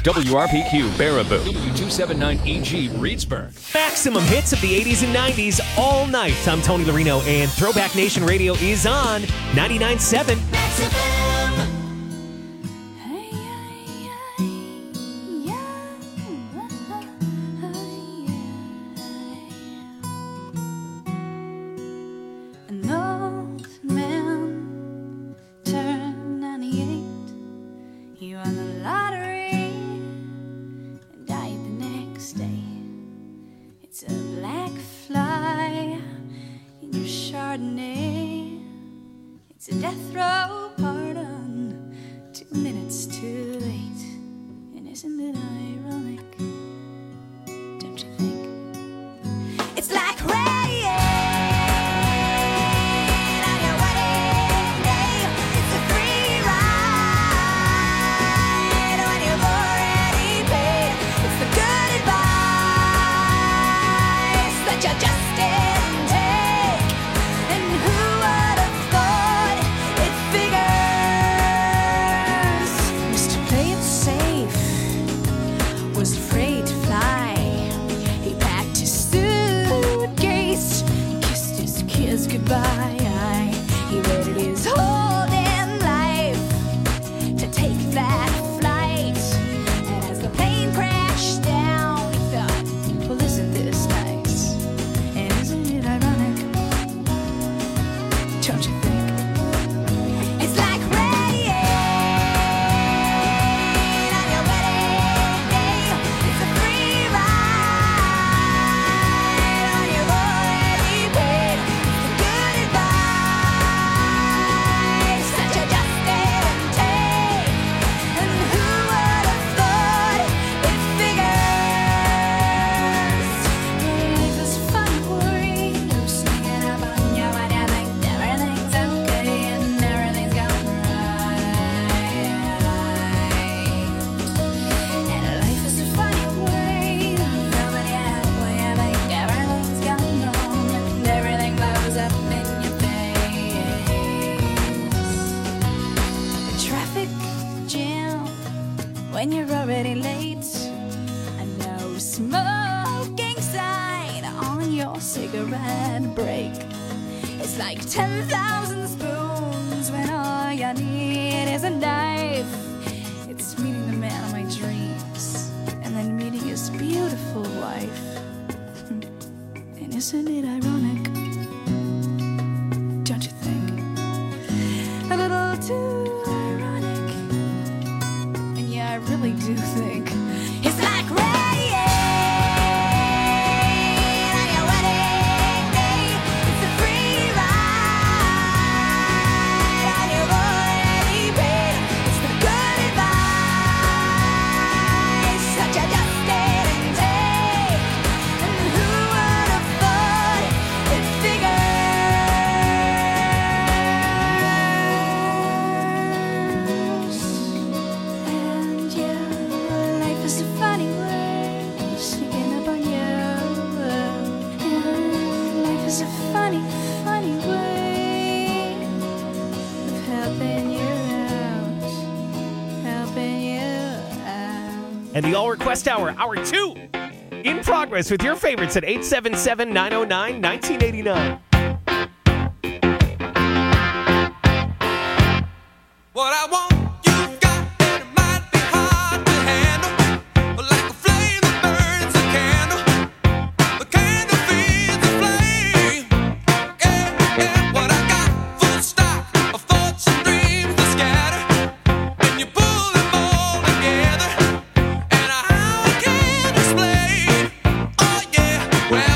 WRPQ Baraboo, W279EG Reedsburg. Maximum hits of the 80s and 90s all night. I'm Tony Larino, and Throwback Nation Radio is on 99.7. It's a death row pardon, 2 minutes too late. And isn't it ironic? Don't you think? It's like rain on your wedding day. It's a free ride when you've already paid. It's the good advice that you just didn't take. And who would have thought it figures? Mr. Play It Safe was afraid to fly. He packed his suitcase, kissed his kids goodbye. He waited his whole damn life to take that flight. And as the plane crashed down, he thought, well, isn't this nice? And isn't it ironic? Don't you think? It's like rain on your wedding day. It's a free ride when you've already paid. It's the good advice that you just didn't take. And who would have thought it figures? Life is fun, worry. You're sneaking up on you when you think everything's okay and everything's going right. And life is a funny way. Nobody halfway, I think everything's gone wrong and everything blows up in your face. The traffic jam when you're already late. A no smoking sign on your cigarette break. It's like 10,000 spoons when all you need is a knife. It's meeting the man of my dreams and then meeting his beautiful wife. And isn't it ironic? Don't you think? A little too ironic. And yeah, I really do think it's like rain on your wedding day. It's a free ride when you've already paid. It's the good advice that you just didn't take. And who would have thought it figures? And yeah, life is a funny way, sneaking up on you. And life is a funny, funny way of helping you out, helping you out. And the All Request Hour, Hour 2, in progress with your favorites at 877-909-1989. What I want, you've got, and it might be hard to handle. But like a flame that burns a candle, the candle feeds the flame. Yeah, yeah. What I got, full stock of thoughts and dreams that scatter. And you pull them all together, and how I can't explain. Oh yeah, well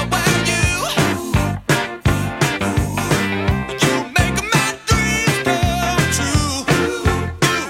you make my dreams come true.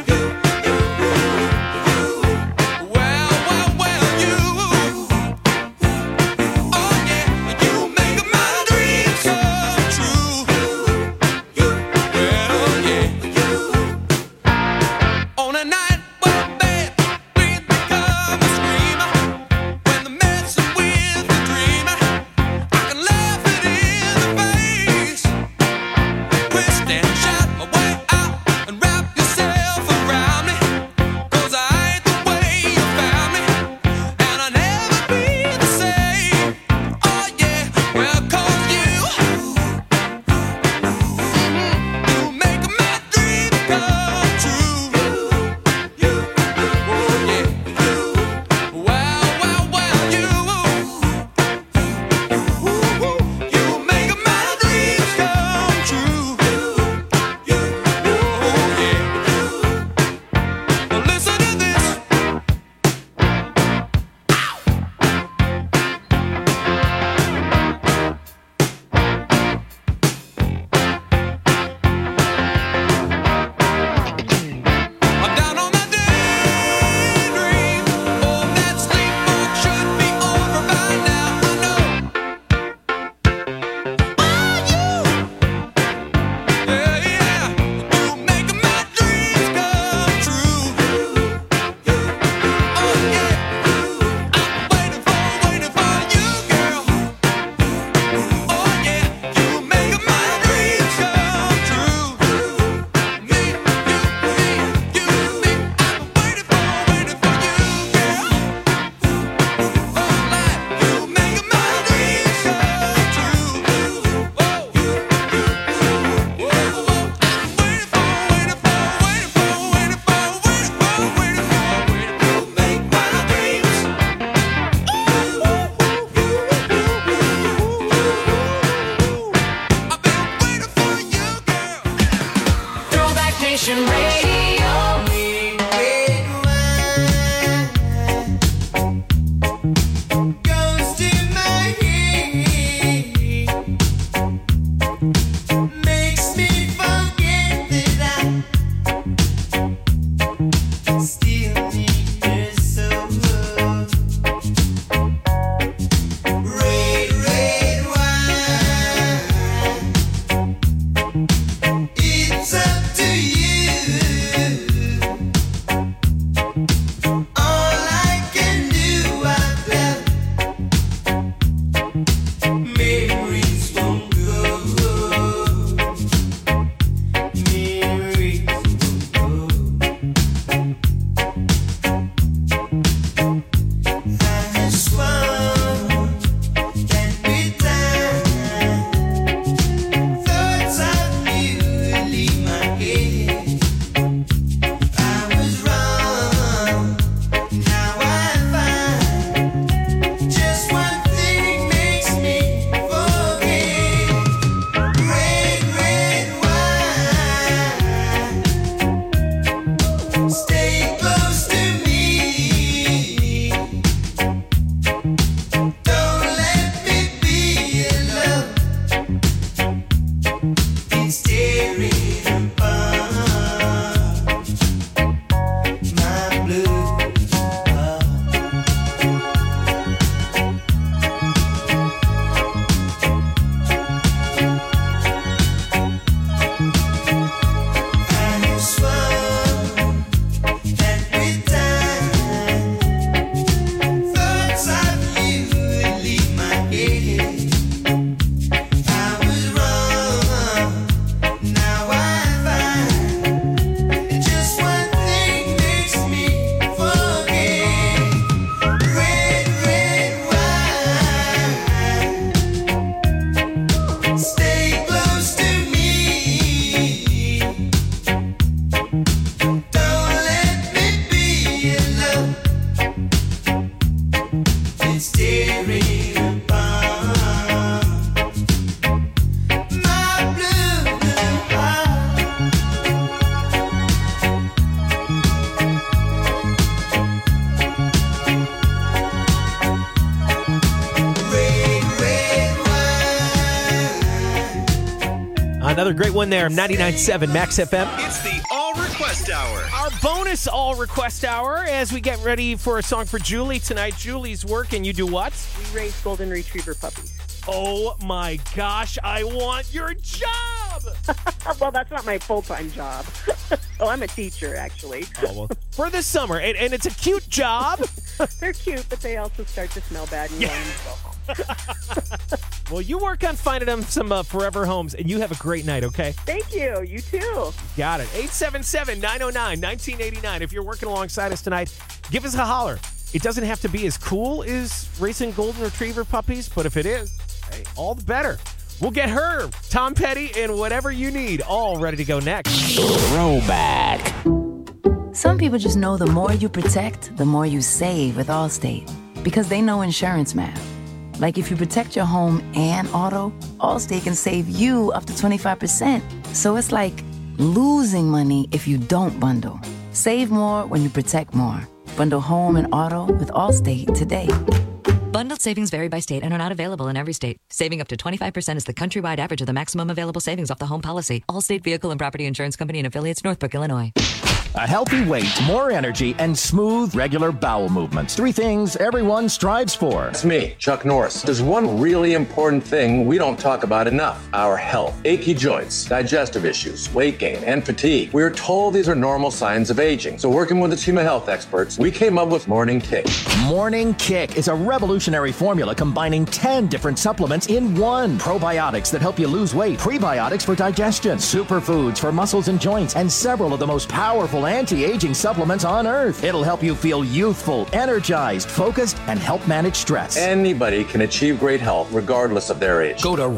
Another great one there, 99.7 Max FM. It's the All Request Hour. Our bonus All Request Hour as we get ready for a song for Julie tonight. Julie's work, and you do what? We raise golden retriever puppies. Oh my gosh, I want your job! Well, that's not my full-time job. Oh, I'm a teacher, actually. Oh, well, for the summer, and it's a cute job. They're cute, but they also start to smell bad and you want them to go home. Well, you work on finding them some forever homes, and you have a great night, okay? Thank you. You too. Got it. 877-909-1989. If you're working alongside us tonight, give us a holler. It doesn't have to be as cool as racing golden retriever puppies, but if it is, hey, all the better. We'll get her, Tom Petty, and whatever you need, all ready to go next. Throwback. Some people just know the more you protect, the more you save with Allstate. Because they know insurance math. Like if you protect your home and auto, Allstate can save you up to 25%. So it's like losing money if you don't bundle. Save more when you protect more. Bundle home and auto with Allstate today. Bundled savings vary by state and are not available in every state. Saving up to 25% is the countrywide average of the maximum available savings off the home policy. Allstate Vehicle and Property Insurance Company and affiliates, Northbrook, Illinois. A healthy weight, more energy, and smooth, regular bowel movements. 3 things everyone strives for. It's me, Chuck Norris. There's one really important thing we don't talk about enough: our health. Achy joints, digestive issues, weight gain, and fatigue. We're told these are normal signs of aging. So working with a team of health experts, we came up with Morning Kick. Morning Kick is a revolutionary formula combining 10 different supplements in one. Probiotics that help you lose weight, prebiotics for digestion, superfoods for muscles and joints, and several of the most powerful anti-aging supplements on earth. It'll help you feel youthful, energized, focused, and help manage stress. Anybody can achieve great health regardless of their age. Go to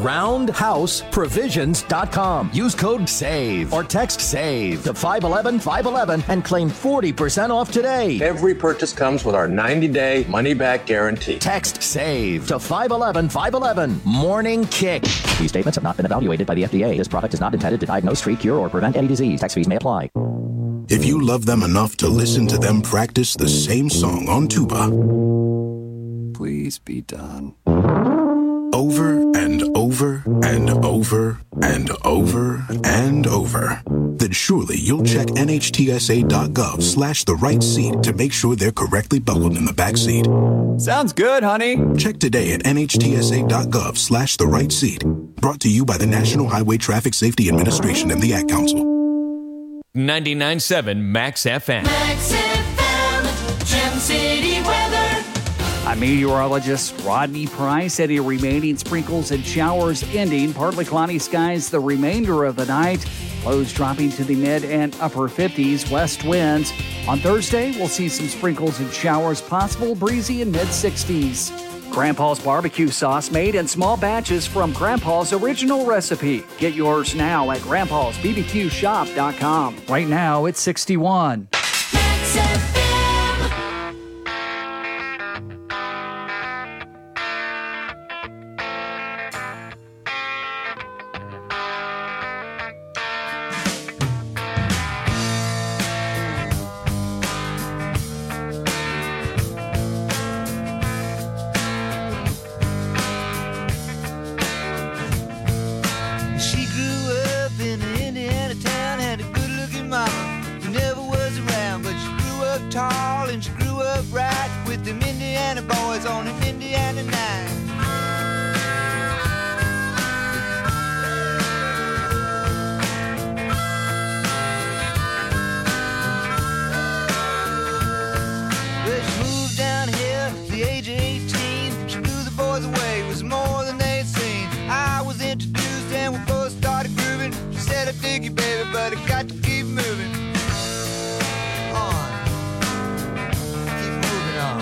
roundhouseprovisions.com. Use code SAVE or text SAVE to 511-511 and claim 40% off today. Every purchase comes with our 90-day money-back guarantee. Text SAVE to 511-511. Morning Kick. These statements have not been evaluated by the FDA. This product is not intended to diagnose, treat, cure, or prevent any disease. Tax fees may apply. If you love them enough to listen to them practice the same song on tuba, please be done. Over and over and over and over and over, then surely you'll check NHTSA.gov/the right seat to make sure they're correctly buckled in the back seat. Sounds good, honey. Check today at NHTSA.gov/the right seat. Brought to you by the National Highway Traffic Safety Administration and the Ad Council. 99.7 Max FM. Max FM, Gem City weather. I'm meteorologist Rodney Price. Any remaining sprinkles and showers ending. Partly cloudy skies the remainder of the night. Lows dropping to the mid and upper 50s. West winds. On Thursday, we'll see some sprinkles and showers possible. Breezy in mid 60s. Grandpa's barbecue sauce made in small batches from Grandpa's original recipe. Get yours now at grandpa'sbbqshop.com. Right now, it's 61. Max FM. She grew up in an Indiana town, had a good-looking mama who never was around, but she grew up tall and she grew up right with them Indiana boys on an Indiana night. But she moved down here at the age of 18. She blew the boys away, it was more than they'd seen. I was introduced and we both started grooving. She said, I dig you, baby, but I got to keep moving on. Keep moving on.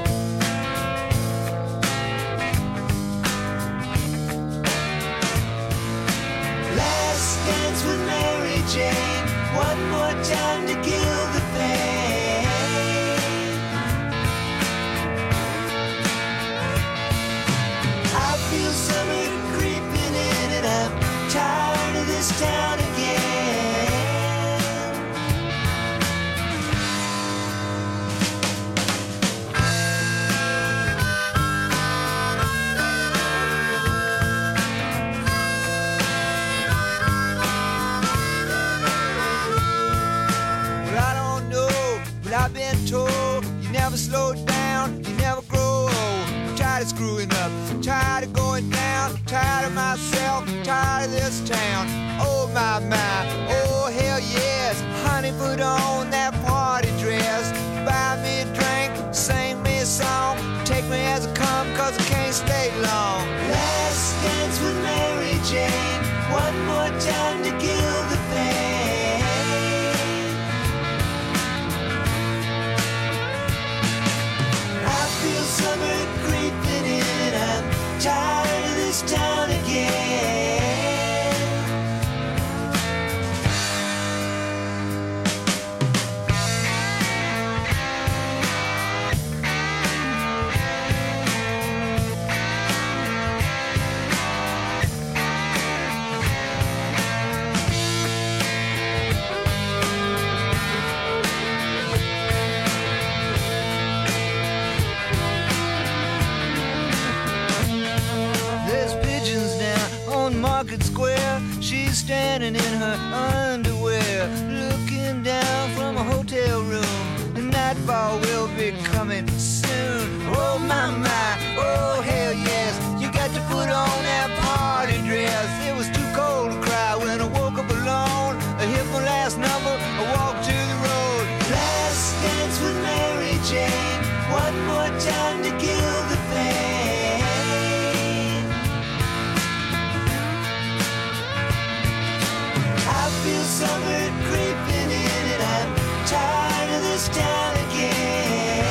Last dance with Mary Jane. One more time to kill the pain. I feel summer creeping in and I'm tired of this town again. myself, tired of this town. Oh my, oh hell yes. Honey, put on that party dress. Buy me a drink, sing me a song. Take me as I come, cause I can't stay long. Last dance with Mary Jane. One more time to kill the pain. I feel summer creeping in. I'm tired of this town again. Market Square, she's standing in her underwear, looking down from a hotel room. The nightfall will be coming soon. Oh my, oh hell yes. You got to put on that party dress. It was too cold to cry when I woke up alone. I hit my last number, I walked to the road. Last dance with Mary Jane. One more time to kill the pain. I feel summer creeping in and I'm tired of this town again.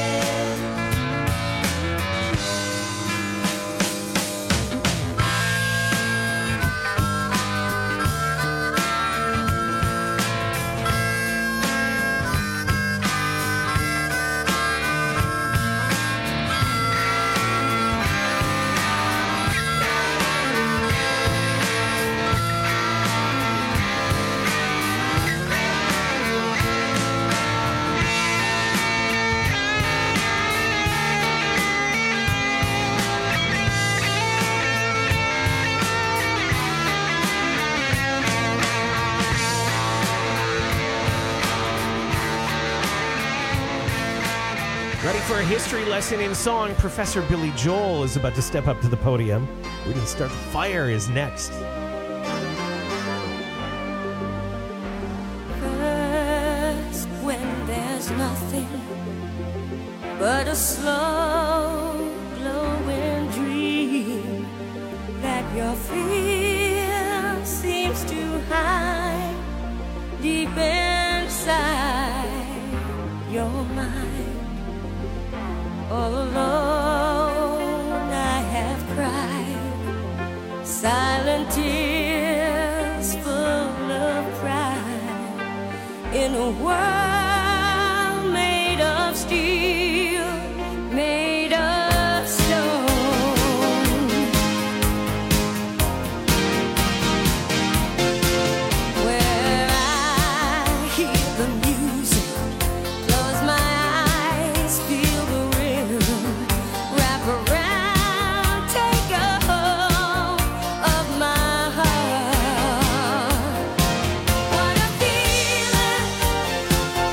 Ready for a history lesson in song? Professor Billy Joel is about to step up to the podium. We're going to start the fire is next. First, when there's nothing but a slow glowing dream that your fear seems to hide deep inside your mind. All alone I have cried silent tears full of pride in a world made of steel, made of stone. Where I hear the music, close my eyes, feel the wrap around, take a hold of my heart. What a feeling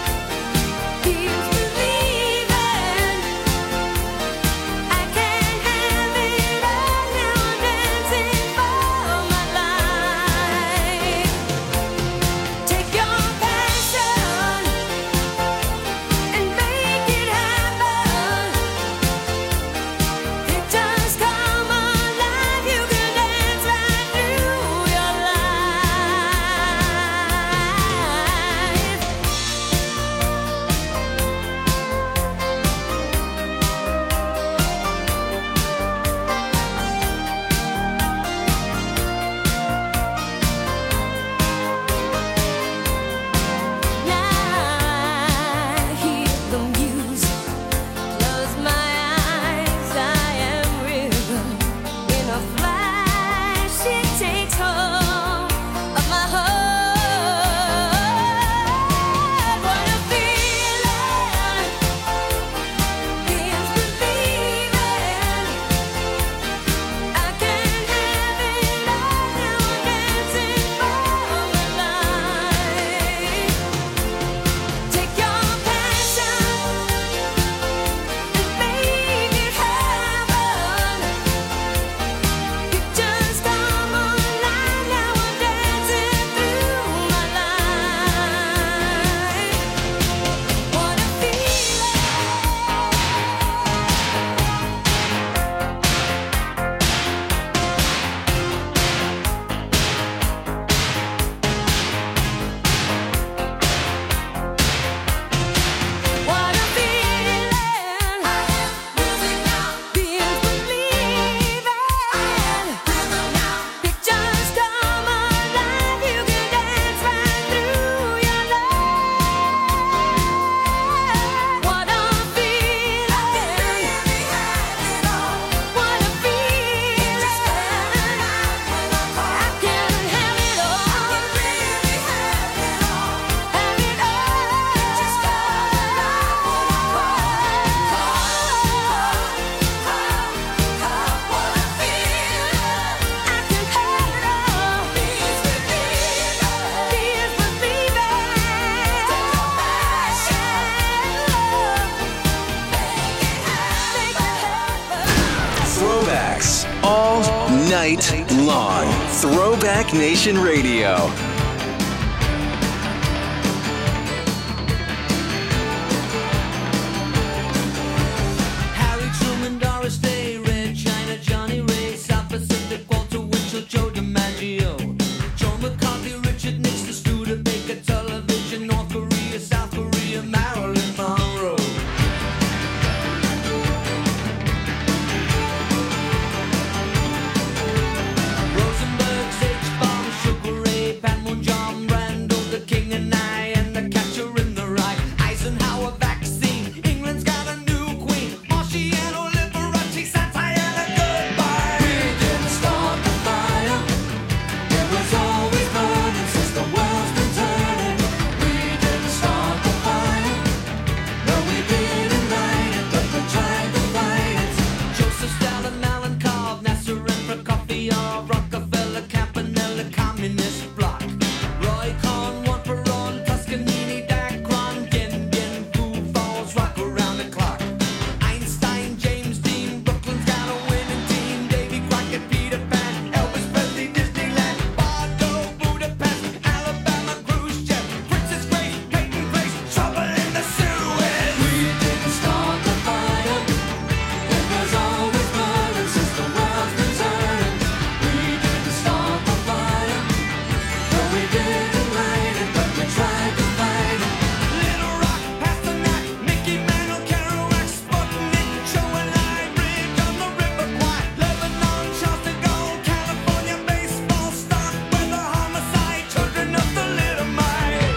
night long. Throwback Nation Radio. Harry Truman, Doris Day, Red China, Johnny Ray, South Pacific, Walter Winchell, Joe DiMaggio, Joe McCarthy, Richard Nixon, Studebaker, Television, North Korea, South Korea, Marilyn Monroe. Rosenberg, H-Bomb, Sugar Ray, Panmure, John Brando, the King and I, and the Catcher in the Rye. Eisenhower vaccine, England's got a new queen. Marciano, Liberace, Santana, goodbye. We didn't start the fire. It was always burning since the world's been turning. We didn't start the fire. No, we didn't light it, but we tried to fight it. Joseph Stalin, Alan Cobb, Nasser and Prokofiev, Rockefeller, Campanella, Communist Bloc. Roy Cohn, Juan Perón, Toscanini, Dacron, Gendon, Food Falls, rock around the clock. Einstein, James Dean, Brooklyn's got a winning team. Davy Crockett, Peter Pan, Elvis Presley, Disneyland, Bordeaux, Budapest, Alabama, Khrushchev, Princess Grace, Peyton Place, trouble in the Suez. We didn't start the fire. It was always burning since the world's been turning. We didn't start the fire. No, we didn't light it, but we tried to fight it. Little Rock, Pasternak, Mickey Mantle, Kerouac, Sputnik, Joe and I, Bridge on the River Kwai, Lebanon, Charles de Gaulle, California, baseball, stock, weather, homicide, children of the little mite.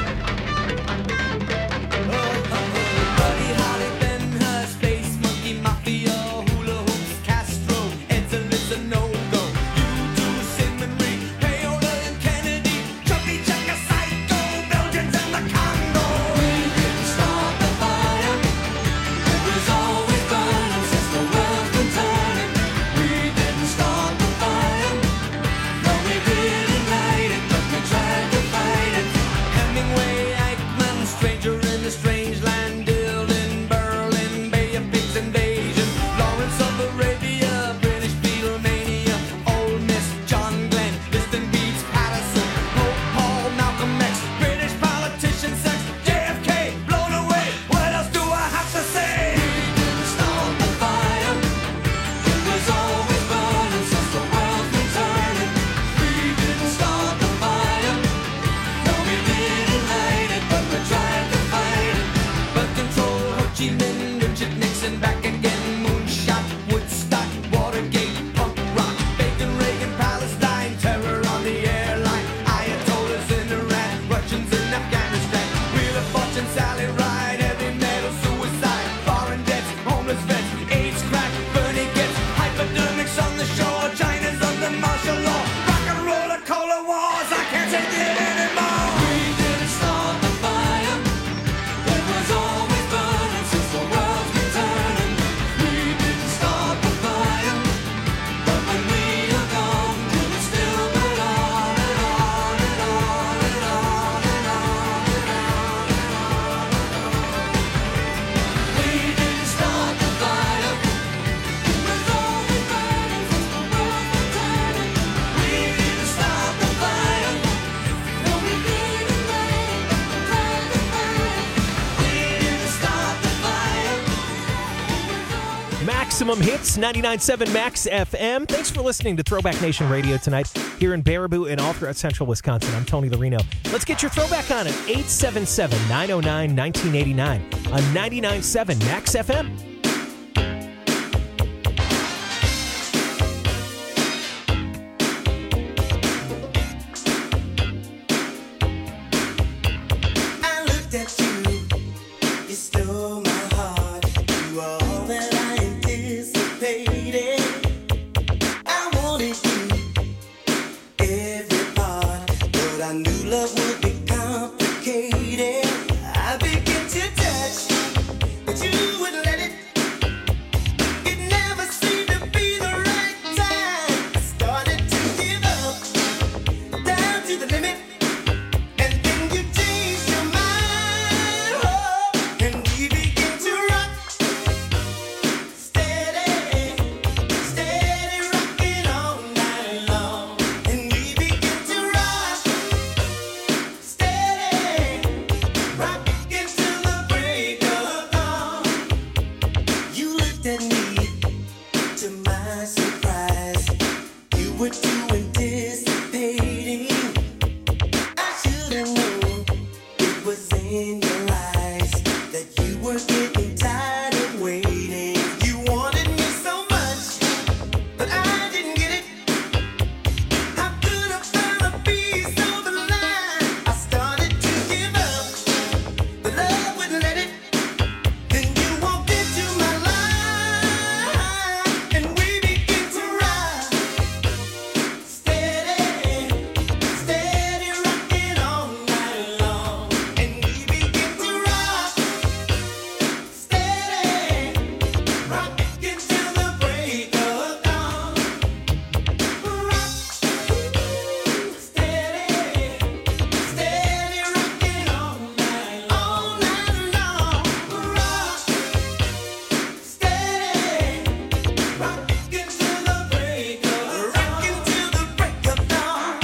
Buddy Holly, Ben Hur, Space Monkey, Mafia, Hula Hoops, Castro, Edsel, a no-go. U2, Simon Reed, Paola and Kennedy, Chubby Checker, Psycho, Belgians and the Congo. We didn't start the fire. It was always burning since the world's been turning. We didn't start the fire. No, we didn't light it, but we tried to fight it. Hemingway, Eichmann, Stranger in the Strange Land, Dylan, Berlin, Bay of Pigs invasion, Lawrence of Arabia, British Beatlemania, Ole Miss, John Glenn, Liston Beats, Patterson, Pope Paul, Malcolm X, British politician, sex, JFK, blown away. What else do I have to say? We didn't start the fire. It was always burning since the world's been turning. We didn't start the fire. No, we didn't light it, but we tried to fight it. But control, Ho Chi Minh, Richard Nixon, back again, moonshot, Woodstock, Watergate, punk rock, Bacon, Reagan, Palestine, terror on the airline, Ayatollahs in Iran, Russians in Afghanistan, Wheel of Fortune, Sally Ride, heavy metal, suicide, foreign debts, homeless vets, AIDS, crack, Bernie gets hypodermics on the shore, China's under martial law, rock and roller, cola wars, I can't take it anymore. We didn't start the fire. It was always burning since the world's been turning. We didn't start the fire, but when we are gone, we'll still burn on and on and on and on and on and on. We didn't start the fire. It was always burning since the world's been turning. We didn't start the fire. No, we didn't light it, but we tried to fight it. We didn't start the fire. Maximum Hits, 99.7 Max FM. Thanks for listening to Throwback Nation Radio tonight here in Baraboo and all throughout central Wisconsin. I'm Tony Larino. Let's get your throwback on at 877-909-1989 on 99.7 Max FM. I looked at you, you stole my heart. You were all that I anticipated. I wanted you, every part, but I knew love would be complicated. I began to touch, but you wouldn't let it. It never seemed to be the right time. I started to give up, down to the limit. And then you changed your mind, oh, and we began to rock. Steady, steady rocking all night were too anticipating. I should have known it was in your eyes that you were getting tired of waiting. You wanted me so much, but I didn't get it. How could I find a piece of the line? I started to give up, but love wouldn't let it. Then you walked into my life, and we began to ride. Steady, steady rocking all night long. And we began to rock. Steady, rocking till the break of dawn. Rock, steady, steady rocking all night long. Rock, steady, rocking till the break of dawn.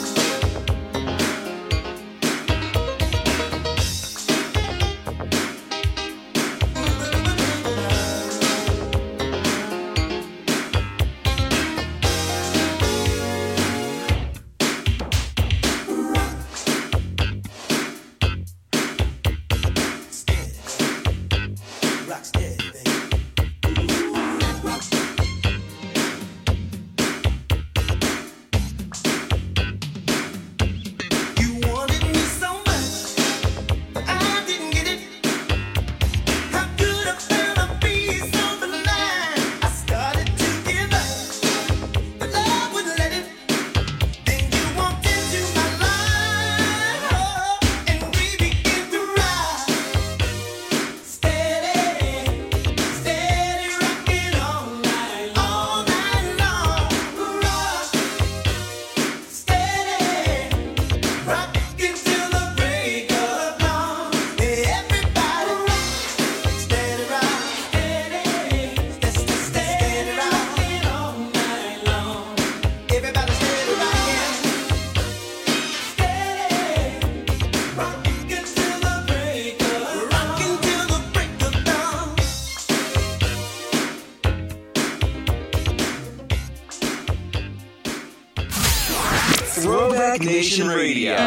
Rock steady, baby. You wanted me so much, but I didn't get it. How could I find a piece of the line? I started to give up, but love wouldn't let it. Then you walked into my life, and we began to ride. Steady, steady rocking all night long. Rock, steady, rocking till the break of dawn. Everybody rock, steady rock, steady rocking all night long. Everybody steady rocking, steady rocking till the break of dawn. Throwback Nation Radio.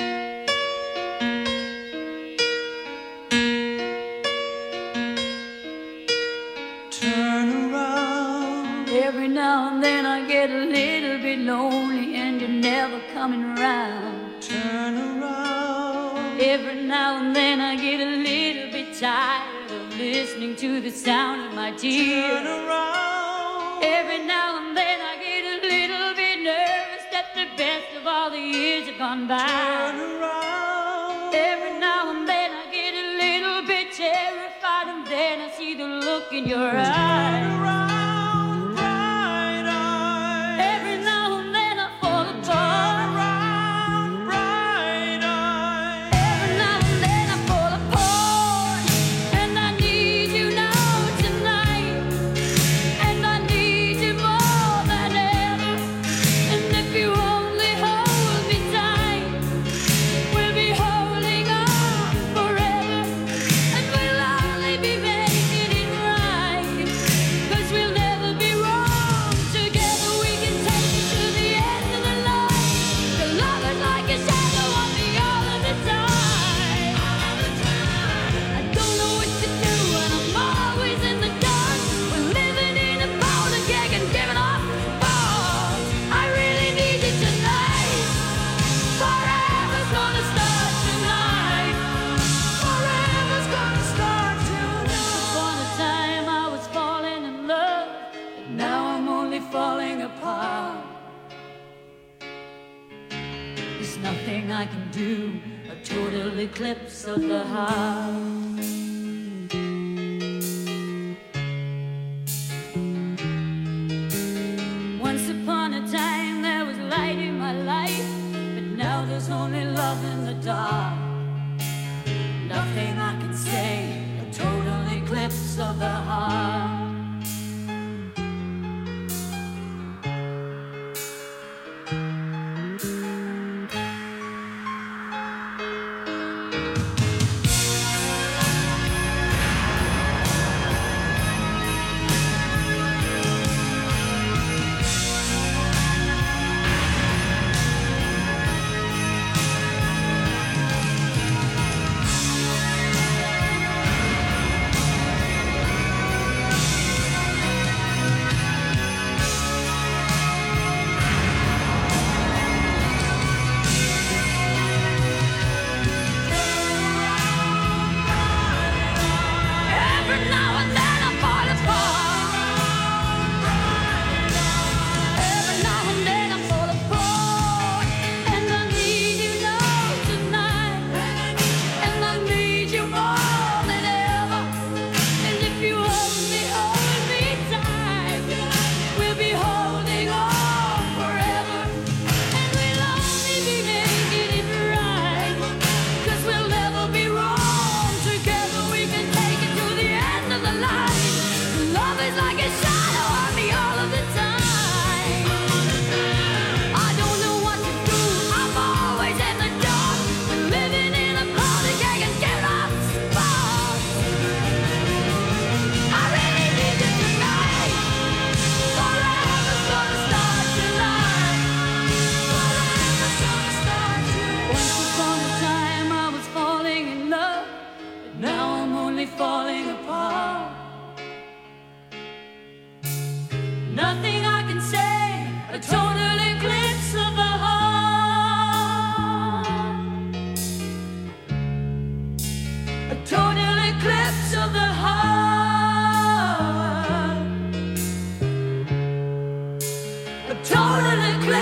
Turn around. Every now and then I get a little bit lonely and you're never coming around. Turn around. Every now and then I get a little bit tired of listening to the sound of my tears. Turn around. Every now and then I get a little bit nervous that the best of all the years have gone by. Turn around. Every now and then I get a little bit terrified, and then I see the look in your eyes. Turn around, bright eyes. Every now and then I fall apart. Turn around, bright eyes. Every now and then I fall apart, and I need you now tonight, and I need you more than ever. And if you only hold me tight, we'll be holding on forever, and we'll only be making it right, 'cause we'll never be wrong. Together we can take it to the end of the line. The love is like a shadow on me all of the time. I don't know what to do and I'm always in the dark. We're living in a powder keg and giving off balls. I really need you tonight. Forever's gonna start tonight. Forever's gonna start tonight. Upon a time I was falling in love, but now I'm only falling apart. There's nothing I can do, a total eclipse of the heart. Once upon a time there was light in my life, but now there's only love in the dark. Nothing I can say, a total eclipse of the heart.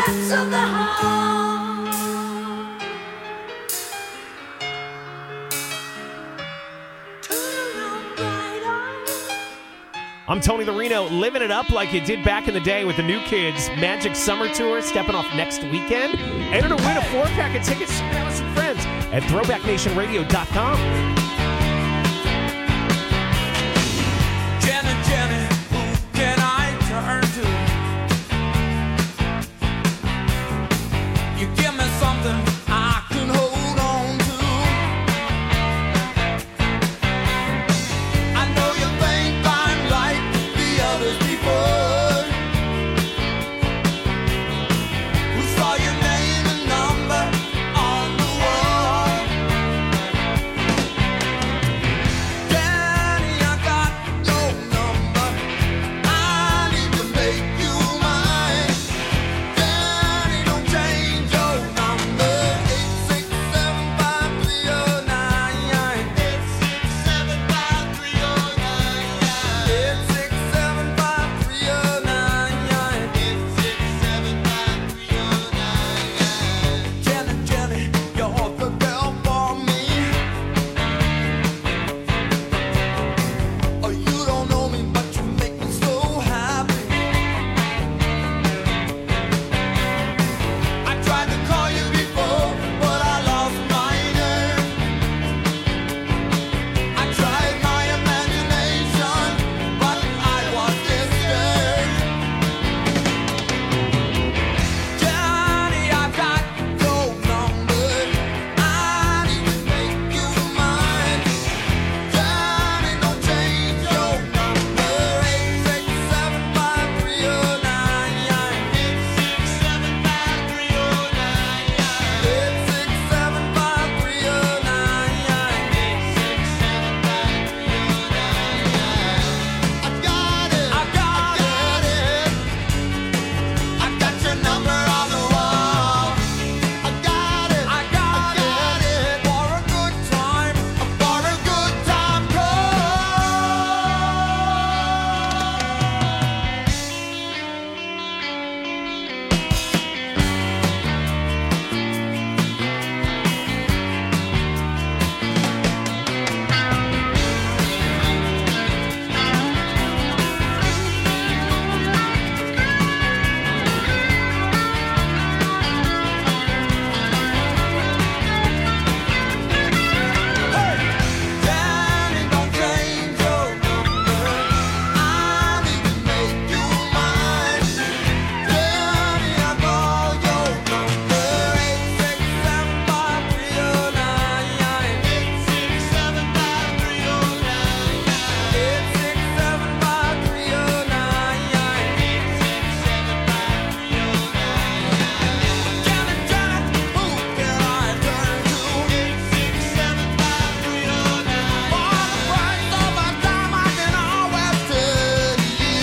depths of the heart. I'm Tony the Reno, living it up like you did back in the day with the New Kids Magic Summer Tour stepping off next weekend. Enter to win a 4-pack of tickets with some friends at throwbacknationradio.com. Jenny, Jenny, who can I turn to? You give me something I can hold on to. I know you think I'm like the others before, who saw your name and number on the wall. Danny, I got your number. I need to make you mine. Danny, don't change your number. 8675309. 8675309. Jenny, Jenny, you're the girl for me. Oh, you don't know me, but you make me so happy. I tried to call you before, but I lost my nerve. I tried my imagination, but I was disturbed. Johnny, I've got your number. I need to make you mine. Johnny, don't change your number. 8675309. I got it. I got it. I got your number on the wall. I got it. I got it. For a good time. For a good time Danny, don't change your number. I need to make you mine. Danny, I call your number. 8675309. 8675309. Jenny, Jenny, who can I turn to? 8675309. For the price of my time, I can always turn to you.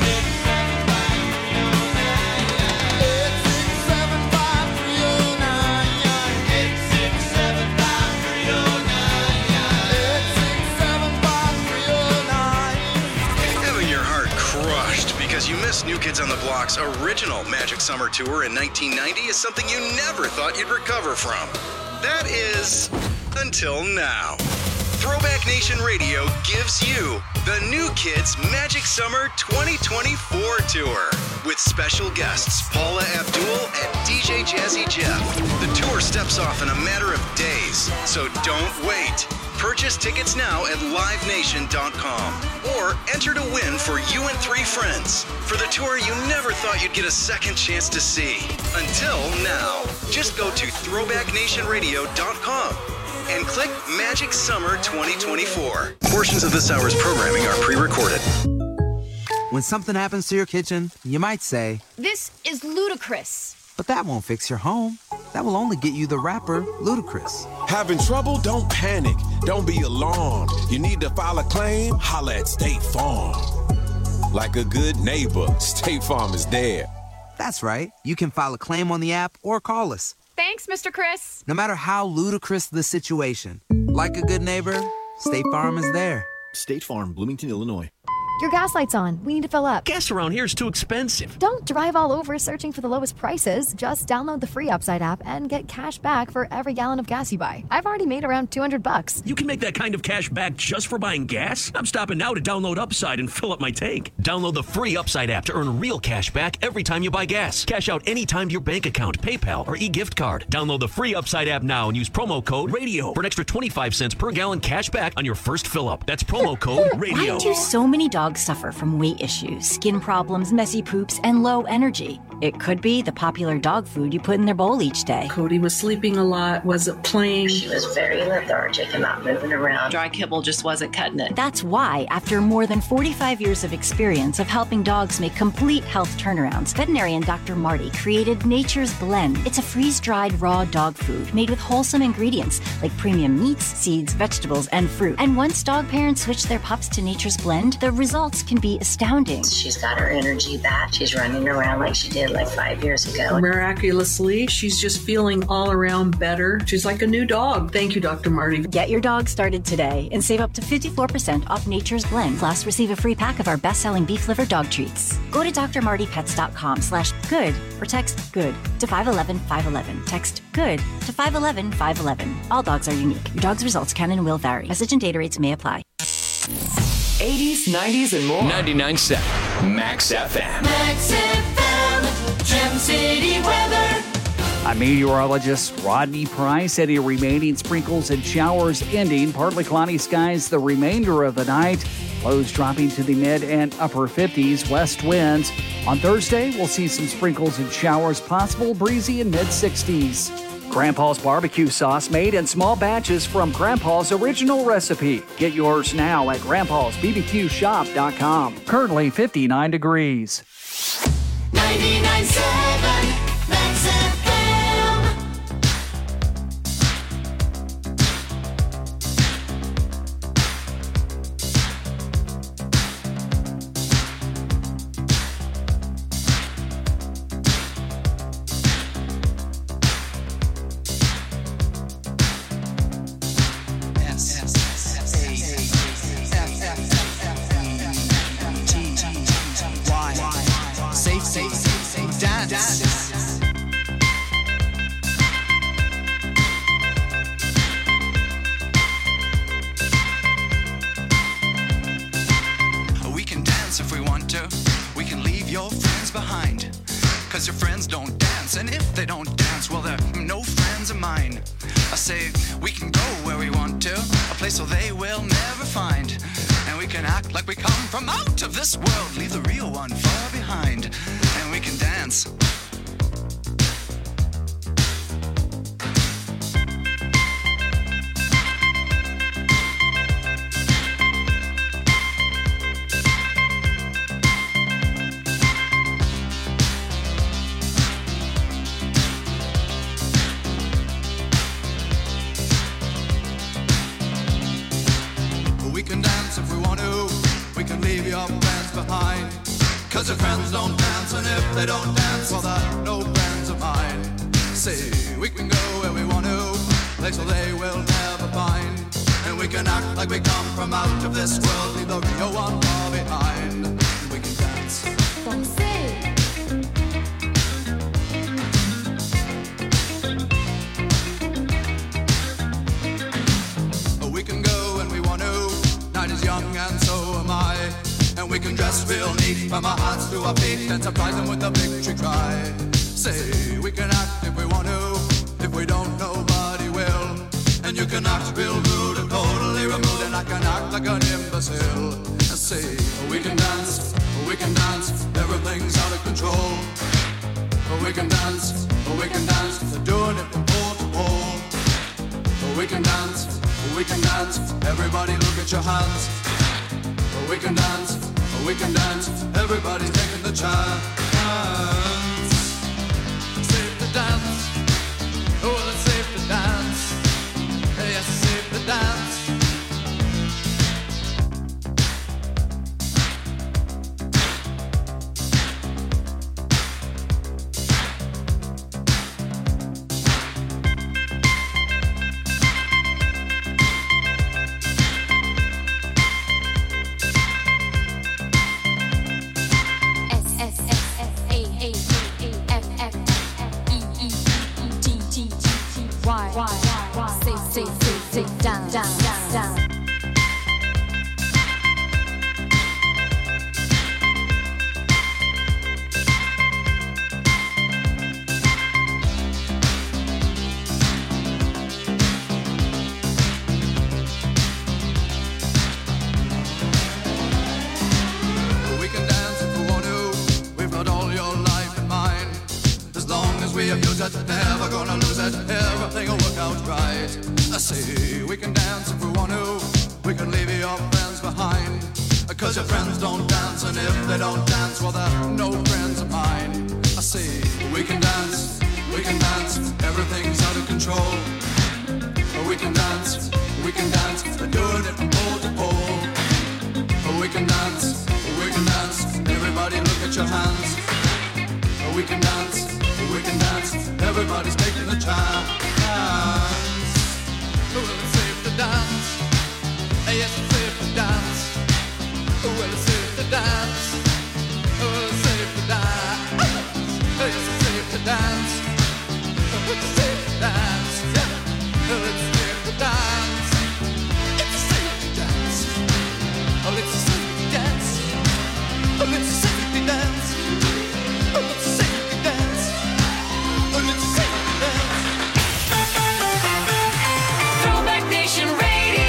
8675309. Having your heart crushed because you missed New Kids on the Block's original Magic Summer Tour in 1990 is something you never thought you'd recover from. That is, until now. Throwback Nation Radio gives you the New Kids Magic Summer 2024 Tour with special guests Paula Abdul and DJ Jazzy Jeff. The tour steps off in a matter of days, so don't wait. Purchase tickets now at livenation.com or enter to win for you and 3 friends for the tour you never thought you'd get a second chance to see. Until now, just go to throwbacknationradio.com and click Magic Summer 2024. Portions of this hour's programming are pre-recorded. When something happens to your kitchen, you might say, This is ludicrous. but that won't fix your home. That will only get you the rapper, Ludacris. Having trouble? Don't panic. Don't be alarmed. You need to file a claim? Holla at State Farm. Like a good neighbor, State Farm is there. That's right. You can file a claim on the app or call us. Thanks, Mr. Chris. No matter how ludicrous the situation, like a good neighbor, State Farm is there. State Farm, Bloomington, Illinois. Your gas light's on. We need to fill up. Gas around here is too expensive. Don't drive all over searching for the lowest prices. Just download the free Upside app and get cash back for every gallon of gas you buy. I've already made around $200. You can make that kind of cash back just for buying gas? I'm stopping now to download Upside and fill up my tank. Download the free Upside app to earn real cash back every time you buy gas. Cash out anytime to your bank account, PayPal, or e-gift card. Download the free Upside app now and use promo code RADIO for an extra 25 cents per gallon cash back on your first fill-up. That's promo code RADIO. Why do so many dogs suffer from weight issues, skin problems, messy poops, and low energy? It could be the popular dog food you put in their bowl each day. Cody was sleeping a lot, wasn't playing. She was very lethargic and not moving around. Dry kibble just wasn't cutting it. That's why, after more than 45 years of experience of helping dogs make complete health turnarounds, veterinarian Dr. Marty created Nature's Blend. It's a freeze-dried raw dog food made with wholesome ingredients like premium meats, seeds, vegetables, and fruit. And once dog parents switch their pups to Nature's Blend, the results can be astounding. She's got her energy back. She's running around like she did like 5 years ago. Miraculously, she's just feeling all around better. She's like a new dog. Thank you, Dr. Marty. Get your dog started today and save up to 54% off Nature's Blend. Plus, receive a free pack of our best-selling beef liver dog treats. Go to drmartypets.com/good or text GOOD to 511-511. Text GOOD to 511-511. All dogs are unique. Your dog's results can and will vary. Message and data rates may apply. 80s, 90s, and more. 99.7 Max FM. Max FM, Gem City weather. I'm meteorologist Rodney Price. Any remaining sprinkles and showers ending. Partly cloudy skies the remainder of the night. Lows dropping to the mid and upper 50s. West winds. On Thursday, we'll see some sprinkles and showers possible. Breezy in mid 60s. Grandpa's barbecue sauce made in small batches from Grandpa's original recipe. Get yours now at grandpa'sbbqshop.com. Currently 59 degrees. 99.7 Max FM. We can dance if we want to. We can leave your friends behind. Cause your friends don't dance, and if they don't dance, well, they're no friends of mine. I say we can go where we want to, a place where they will never find. And we can act like we come from out of this world, leave the real one far behind. And we can dance. We can dance if we want to. We can leave your friends behind. Cause your friends don't dance, and if they don't dance, well, they're no friends of mine. Say, we can go where we want to, place where they will never find. And we can act like we come from out of this world, leave the real one far behind. And we can dance. We can go when we want to. Night is young and so am I. And we can dress real neat from our hearts to our feet and surprise them with a victory cry. Say, we can act if we want to. If we don't, nobody will. And you can act real rude and totally removed, and I can act like an imbecile. And say, we can dance, everything's out of control. We can dance, they're doing it from pole to pole. We can dance, everybody look at your hands. We can dance, everybody's taking the chance. Safe to dance, oh, it's safe to dance. Yes, it's safe to dance. Sit down. We can dance if we want to. We've got all your life in mind. As long as we abuse it, never gonna lose it. Everything will work out right. I say we can dance if we want to. We can leave your friends behind. Cause your friends don't dance, and if they don't dance, well, they're no friends of mine. I say we can dance, everything's out of control. We can dance, doing it from pole to pole. We can dance, everybody look at your hands. We can dance, everybody's taking a chance. Well, it's safe to dance, yes, it's safe to dance. Well, it's safe to dance, well, it's safe to dance. Yes, it's safe to dance, it's safe to dance. Yeah, well, it's safe to dance, it's safe to dance. Oh, it's safe to dance, oh, it's safe to dance, oh, it's safe to dance, oh, it's safe to dance. Throwback Nation Radio.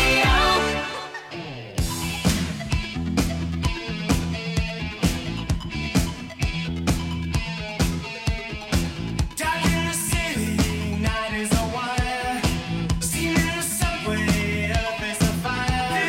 Dark in the city, night is a wire. Steam in the subway, earth is a fire.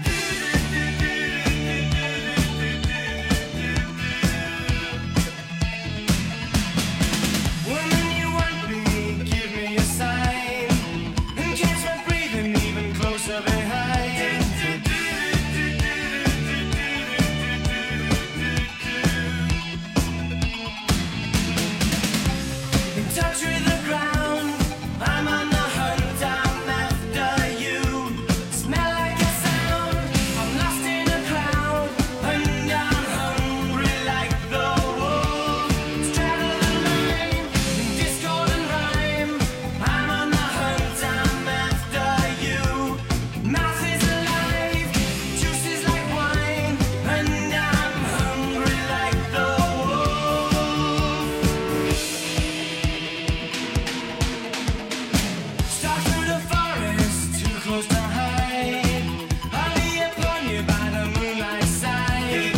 Woman, you want me, give me a sign. And catch my breathing even closer behind. In touch with the ground, I'm on the hunt, I'm after you. Smell like a sound, I'm lost in a crowd, and I'm hungry like the wolf. Straddle the line, in discord and rhyme, I'm on the hunt, I'm after you. Mouth is alive, juice is like wine, and I'm hungry like the wolf. Stalk through the forest, too close to hide. I'll be upon you by the moonlight side.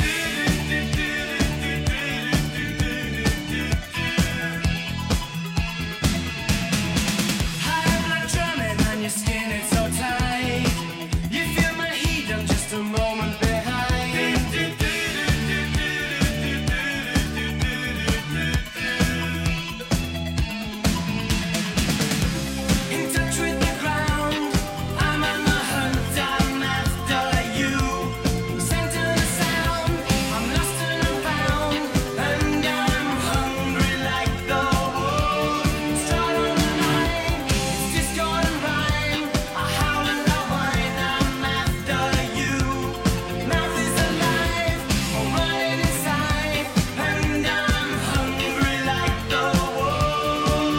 High blood drumming on your skin, it's so tight. You feel my heat, I'm just a moment behind. In touch with the ground, I'm on the hunt, I'm after you. Scent of the sound, I'm lost and I'm found, and I'm hungry like the wolf. Stride on the line, it's discord and rhyme. I howl and I whine, I'm after you. Mouth is alive, I'm running inside, and I'm hungry like the wolf.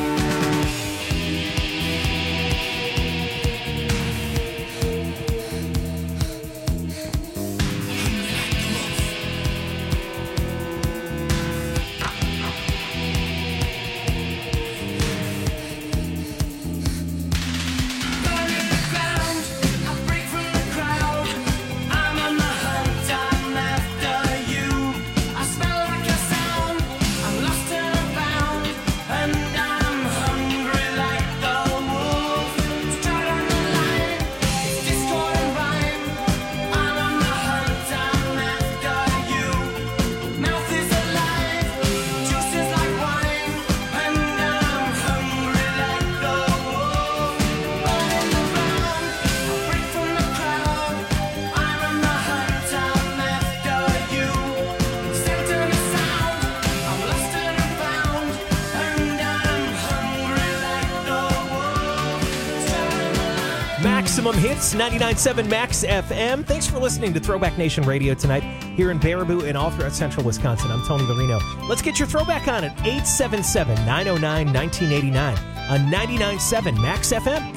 Burning the ground, I break from the crowd. I'm on the hunt, I'm after you. I smell like a sound, I'm lost and I'm found, and I'm hungry like the wolf. Stride on the line, it's discord and rhyme. I'm on the hunt, I'm after you. Mouth is alive, juice is like wine, and I'm hungry like the wolf. Burning the ground, I break from the crowd. I'm on the hunt, I'm after you. Scent of the sound, I'm lost and I'm found, and I'm hungry like the wolf. Maximum Hits, 99.7 Max FM. Thanks for listening to Throwback Nation Radio tonight here in Baraboo and all throughout central Wisconsin. I'm Tony Lorino. Let's get your throwback on it. 877-909-1989. on 99.7 Max FM.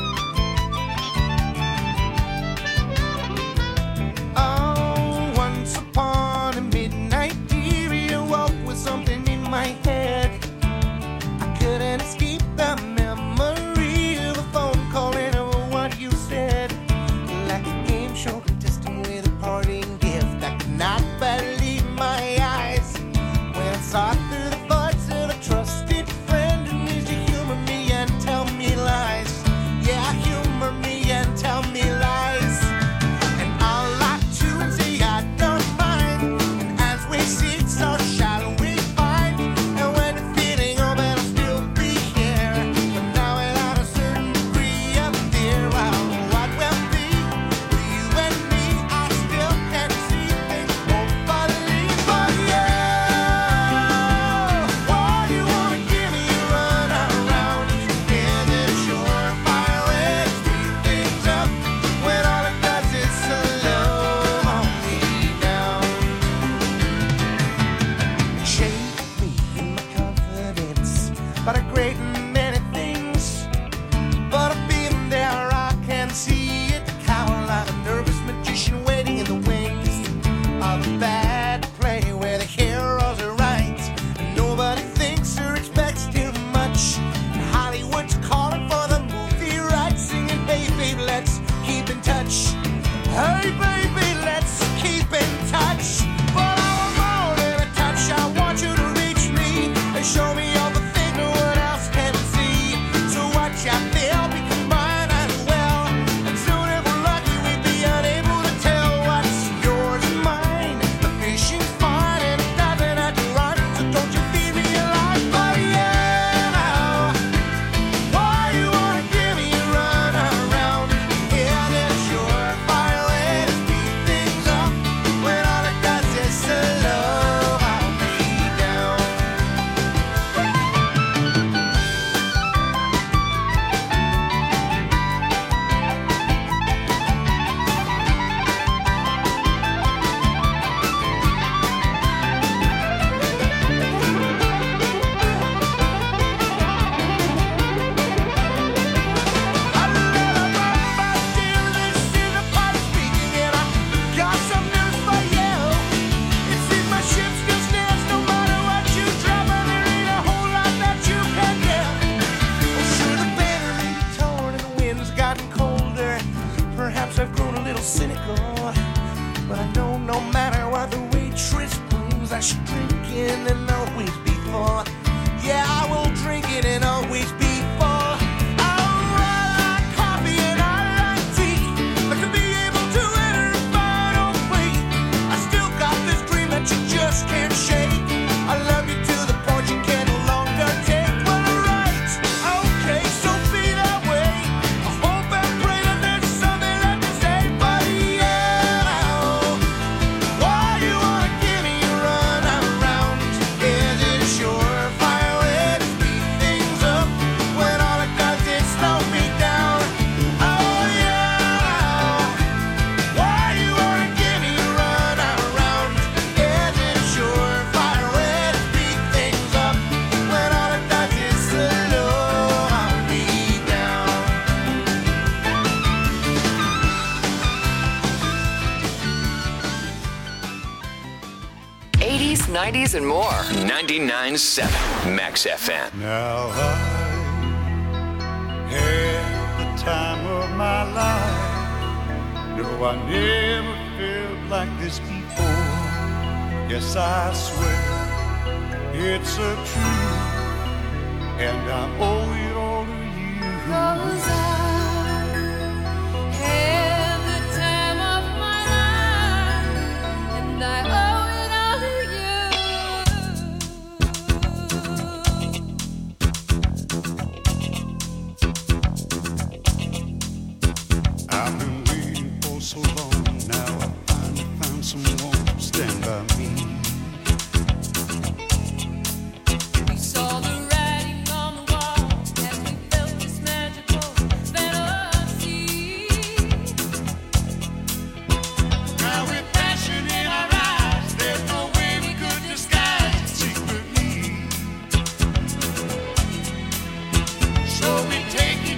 Oh, once upon a midnight dear, I woke with something in my head. I couldn't escape the memory of a phone call and of what you said. Like a game show contestant with a parting gift, I could not believe my eyes when I saw through the voice of a trusted friend. And used to humor me and tell me lies. Yeah, humor me and tell me lies. And I'll lie to and say I don't mind. And as we sit, so shall we find. And when the feeling of it'll still be here, but now without a certain degree of fear. Well, what will be with you and me? I still can't see things hopefully for you. Why you wanna give me a run around? Is it surefire way to speed things up when all it does is slow me down? Shake me in my confidence about a great many things, but I've been there, I can see it. Cower like a nervous magician waiting in the wings of a bad play where the heroes are right and nobody thinks or expects too much. And Hollywood's calling for the movie rights, singing, hey baby, let's keep in touch. Hey baby, let's keep in touch. But I want more than a touch. I want you to reach me and show me all the things no one else can see. So watch I feel become mine and well. And soon if we're lucky we'd be unable to tell what's yours and mine. The fishing's fine and it doesn't have to run. So don't you feed me alive, but yeah. Why you wanna give me a run around? Yeah, that's your fire way to speed things up when all it does is slow me down. Got some news for you. It seems my ship still stands no matter what you drop, and there ain't a whole lot that you can get. Oh, sure, the banner may be torn and the wind's gotten colder. Perhaps I've grown a little cynical, but I know no matter what the waitress brings, I should drink it and always be full. Yeah, I will drink it and always be full. I like coffee and I like tea, but to be able to enter a final plea, I still got this dream that you just can't shake. I love you to the point you can no longer take. Well, alright, okay, so be that way. I hope and pray that there's something left to say, but yeah. Why you wanna give me a run around? Is it surefire way to speed things up when all it does is slow me down? Oh yeah. Why you wanna give me a run around? Is it surefire way to speed things up when all it does is slow me down? 80s, 90s, and more. 99.7 Max FM. Now I had the time of my life. No, I never felt like this before. Yes, I swear it's a truth, and I owe it all to you. 'Cause I had the time of my life, and I owe it all to I've been waiting for so long. Now I finally found someone to stand by me. We saw the writing on the wall.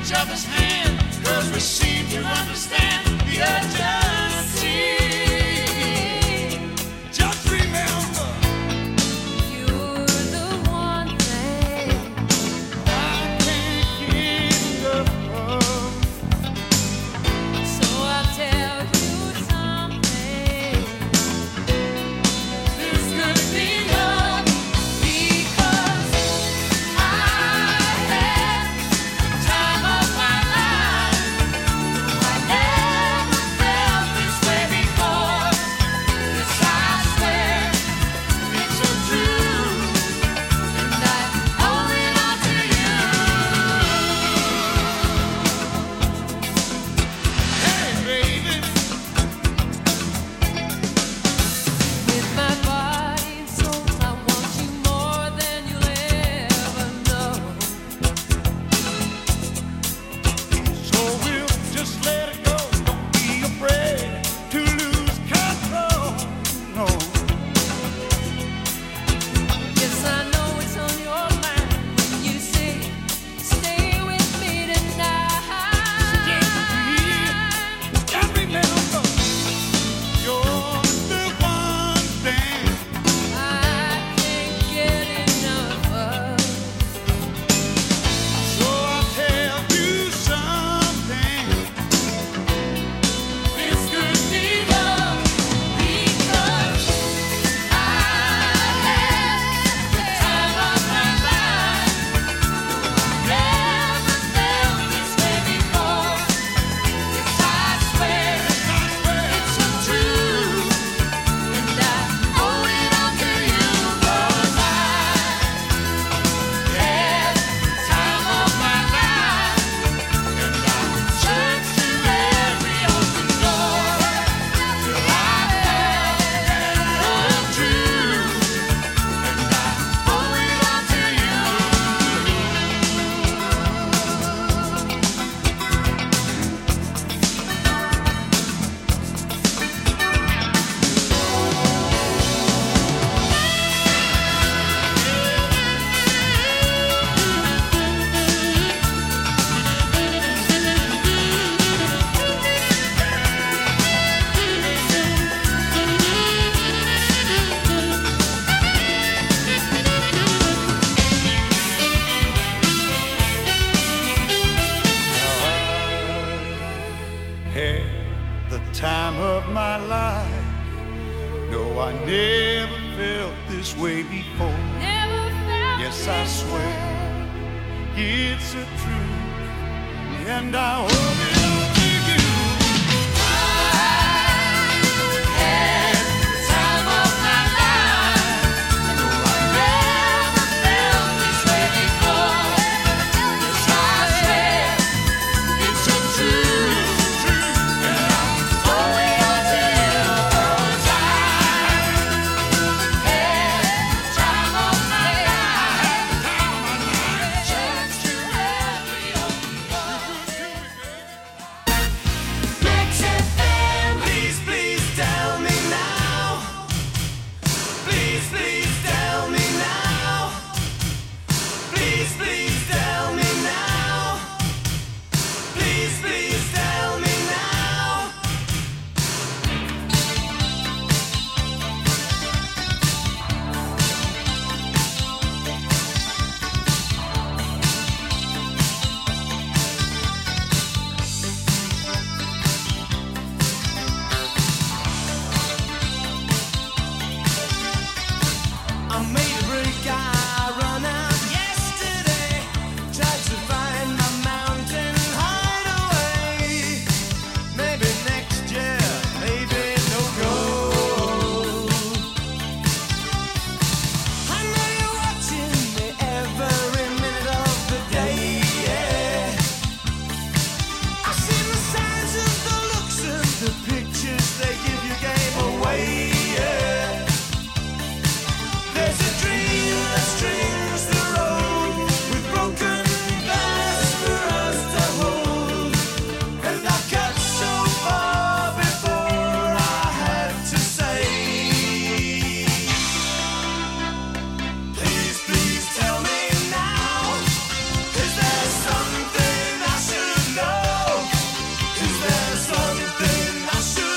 each other's hand, 'cause we seem to understand the urgency. Just remember, You're the one thing I can't get enough of. So I'll tell you something. This could be love because I had the time of my life. I never felt this way before. Yes, I swear it's so true, and I owe it all to you. Hey, baby, With my body and soul, I want you more than you'll ever know. so we'll just let it go. Don't be afraid to lose control. No. Yes, I know it's on your mind when you say, stay with me tonight. Just remember, you're the one thing I can't get enough of. So I'll tell you something. This could be love because I had the time of my life. Never felt this way before. Yes, I swear it's so true, and I owe it all to you 'cause I had the time of my life, and I searched through every open door till I found love true, and I owe it all to you. had the time of my life. No, I never felt this way before. Never felt Yes, I swear it's a truth, and I hope it